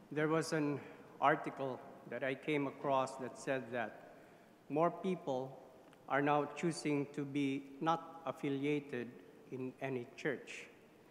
There was an article that I came across that said that more people are now choosing to be not affiliated in any church.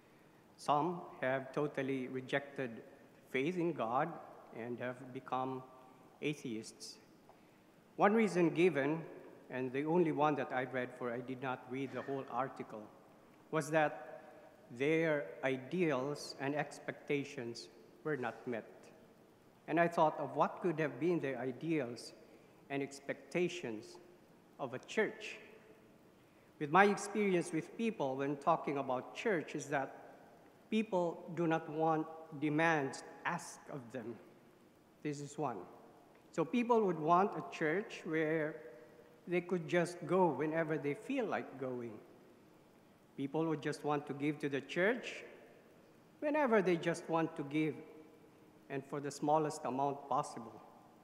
Some have totally rejected faith in God and have become atheists. One reason given, and the only one that I read, for I did not read the whole article, was that their ideals and expectations were not met. And I thought of what could have been their ideals and expectations of a church. With my experience with people when talking about church is that people do not want demands asked of them. This is one. So people would want a church where they could just go whenever they feel like going. People would just want to give to the church whenever they just want to give, and for the smallest amount possible.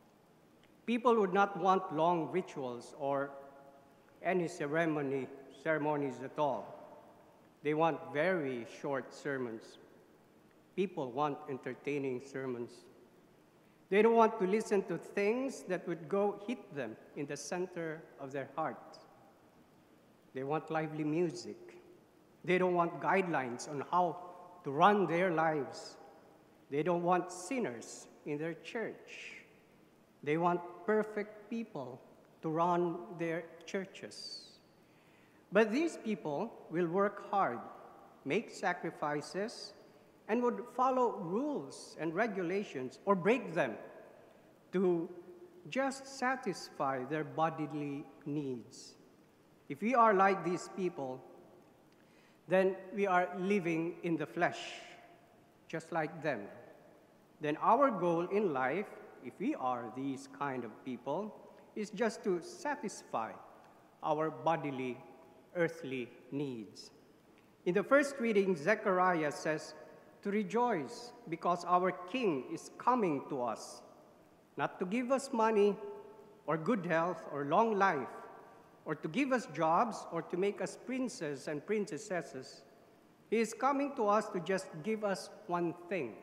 People would not want long rituals or any ceremonies at all. They want very short sermons. People want entertaining sermons. They don't want to listen to things that would go hit them in the center of their heart. They want lively music. They don't want guidelines on how to run their lives. They don't want sinners in their church. They want perfect people to run their churches. But these people will work hard, make sacrifices, and would follow rules and regulations or break them to just satisfy their bodily needs. If we are like these people, then we are living in the flesh, just like them. Then our goal in life, if we are these kind of people, is just to satisfy our bodily, earthly needs. In the first reading, Zechariah says, to rejoice because our King is coming to us, not to give us money or good health or long life, or to give us jobs or to make us princes and princesses. He is coming to us to just give us one thing,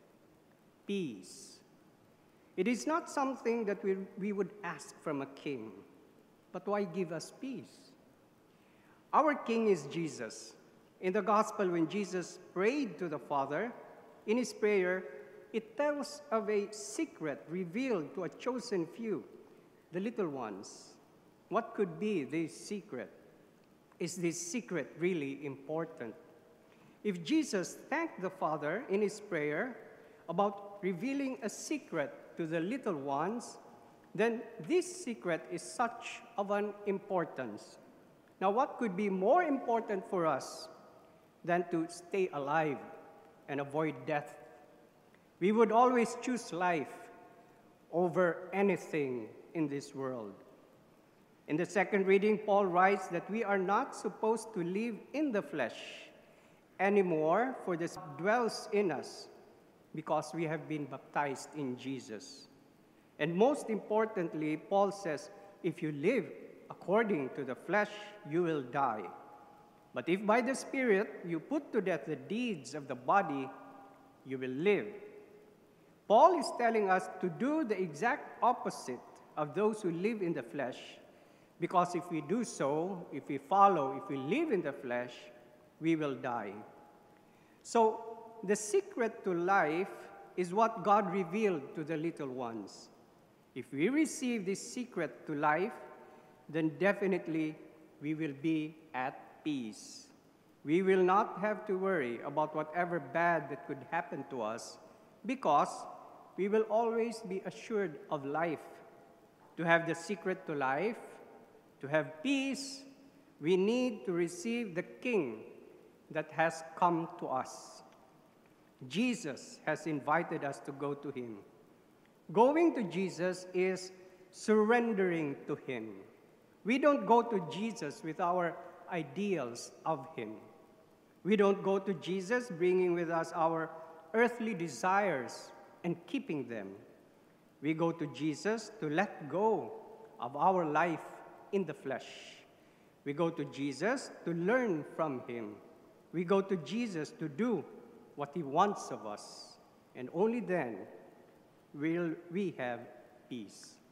peace. It is not something that we would ask from a king, but why give us peace? Our King is Jesus. In the gospel, when Jesus prayed to the Father, in his prayer, it tells of a secret revealed to a chosen few, the little ones. What could be this secret? Is this secret really important? If Jesus thanked the Father in his prayer about revealing a secret to the little ones, then this secret is such of an importance. Now, what could be more important for us than to stay alive and avoid death? We would always choose life over anything in this world. In the second reading, Paul writes that we are not supposed to live in the flesh anymore, for this dwells in us because we have been baptized in Jesus. And most importantly, Paul says, if you live according to the flesh, you will die. But if by the Spirit you put to death the deeds of the body, you will live. Paul is telling us to do the exact opposite of those who live in the flesh, because if we do so, if we follow, if we live in the flesh, we will die. So the secret to life is what God revealed to the little ones. If we receive this secret to life, then definitely we will be at peace. We will not have to worry about whatever bad that could happen to us, because we will always be assured of life. To have the secret to life, to have peace, we need to receive the King that has come to us. Jesus has invited us to go to him. Going to Jesus is surrendering to him. We don't go to Jesus with our ideals of him. We don't go to Jesus bringing with us our earthly desires and keeping them. We go to Jesus to let go of our life in the flesh. We go to Jesus to learn from him. We go to Jesus to do what he wants of us. And only then will we have peace.